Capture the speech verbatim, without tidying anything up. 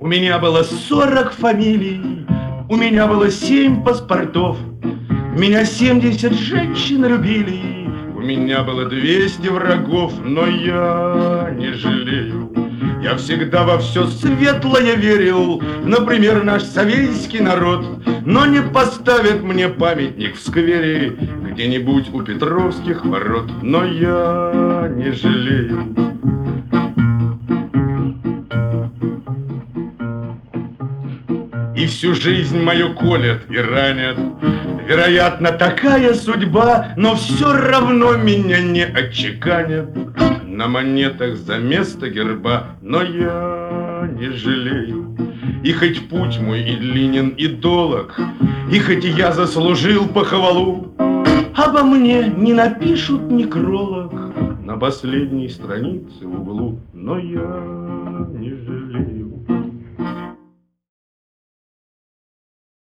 У меня было сорок фамилий, у меня было семь паспортов, меня семьдесят женщин любили, у меня было двести врагов, но я не жалею. Я всегда во все светлое верил, например, наш советский народ, но не поставят мне памятник в сквере где-нибудь у Петровских ворот, но я не жалею. И всю жизнь мою колят и ранят. Вероятно, такая судьба, но все равно меня не отчеканят на монетах за место герба, но я не жалею. И хоть путь мой и длинен, и долог, и хоть я заслужил похвалу, обо мне не напишут некролог на последней странице в углу, но я